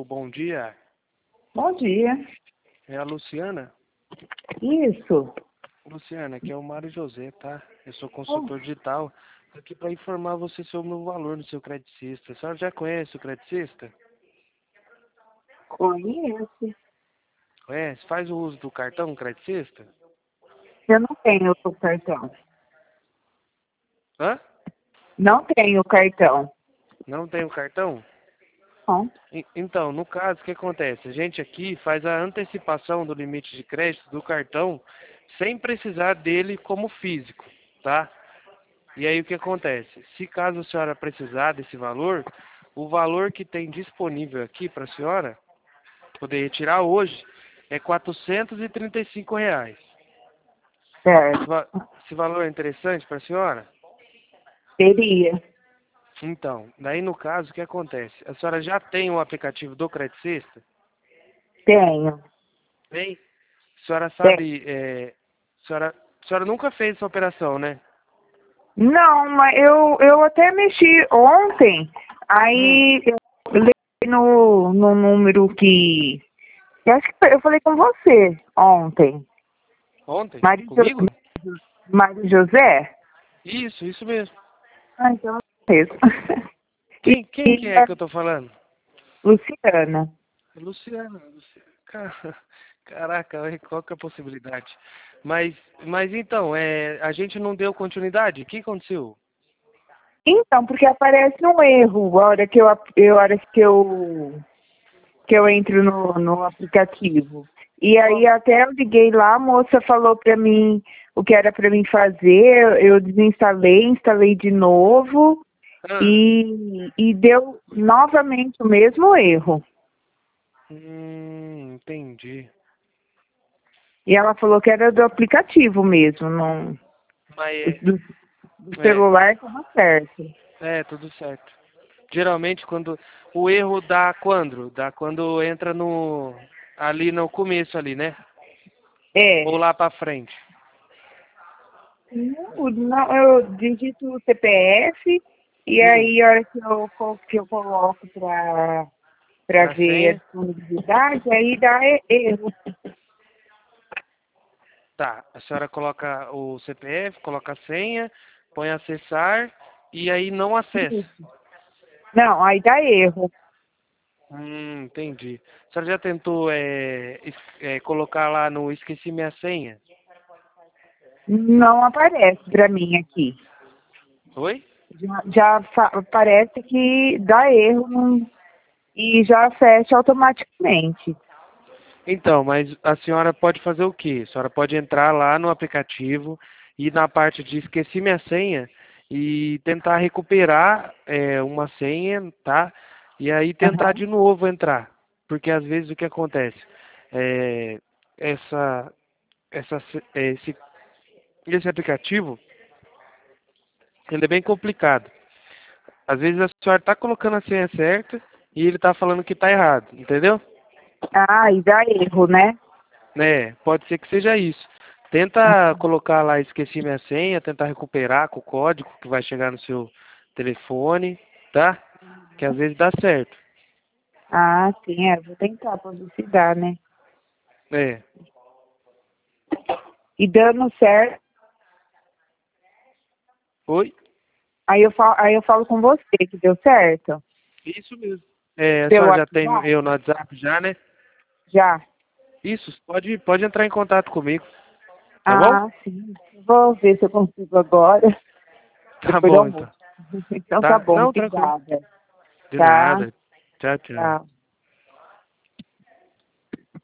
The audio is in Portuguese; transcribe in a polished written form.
Alô, bom dia. Bom dia. É a Luciana? Isso. Luciana, aqui é o Mário José, tá? Eu sou Oh, consultor digital. Tô aqui para informar você sobre o valor do seu creticista. A senhora já conhece o creticista? conheço. Conhece? Faz o uso do cartão creticista? Eu não tenho o cartão. Hã? Não tenho cartão. Não tem o cartão? Não. Então, no caso, o que acontece? A gente aqui faz a antecipação do limite de crédito do cartão sem precisar dele como físico, tá? E aí o que acontece? Se caso a senhora precisar desse valor, o valor que tem disponível aqui para a senhora poder retirar hoje é R$ 435. Certo. Esse valor é interessante para a senhora? Teria. Então, daí no caso, o que acontece? A senhora já tem o aplicativo do Creticesta? Tenho. Tem? A senhora Tem. sabe, a senhora nunca fez essa operação, né? Não, mas eu até mexi ontem. Hum, Aí eu liguei no número que. Eu acho que eu falei com você ontem. ontem? Mário, Comigo? Mário José? Isso mesmo. Ah, então é mesmo. Quem que E é que eu tô falando? Luciana. Luciana. Caraca, olha, qual que é a possibilidade? Mas então, a gente não deu continuidade? O que aconteceu? Então, porque aparece um erro a hora que eu entro no aplicativo. E aí até eu liguei lá, a moça falou pra mim o que era pra mim fazer, eu desinstalei, instalei de novo Ah, e deu novamente o mesmo erro. entendi. E ela falou que era do aplicativo mesmo, não, Mas do é, celular estava certo. tudo certo. Geralmente quando o erro dá quando? Dá quando entra no ali no começo ali, né? Ou É. lá pra frente. Não, eu digito o CPF e Hum, aí a hora que eu coloco para pra ver a senha. disponibilidade, aí dá erro. Tá, a senhora coloca o CPF, coloca a senha, põe acessar e aí não acessa. Não, aí dá erro. Entendi. A senhora já tentou colocar lá no esqueci minha senha? Não aparece para mim aqui. Oi? Parece que dá erro e já fecha automaticamente. Então, mas a senhora pode fazer o quê? A senhora pode entrar lá no aplicativo e na parte de esqueci minha senha e tentar recuperar uma senha, tá? E aí tentar Aham, de novo entrar. Porque às vezes o que acontece? É, essa, esse aplicativo, ele é bem complicado. Às vezes a senhora está colocando a senha certa e ele está falando que está errado, entendeu? Ah, e dá erro, né? Né, pode ser que seja isso. Tenta colocar lá, esqueci minha senha, tentar recuperar com o código que vai chegar no seu telefone, tá? Que às vezes dá certo. Ah, sim, vou tentar para ver se dá, né? É. E dando certo, Oi? aí eu falo com você que deu certo. Isso mesmo. É, a Pelo senhora já tem WhatsApp? eu no WhatsApp já, né? Já. Isso, pode entrar em contato comigo, tá bom? Ah, sim. Vou ver se eu consigo agora, Tá depois do bom, então. almoço. Então tá Tá? bom, Não, tranquilo. obrigada. De Tá? nada. Tchau, tchau. Tchau.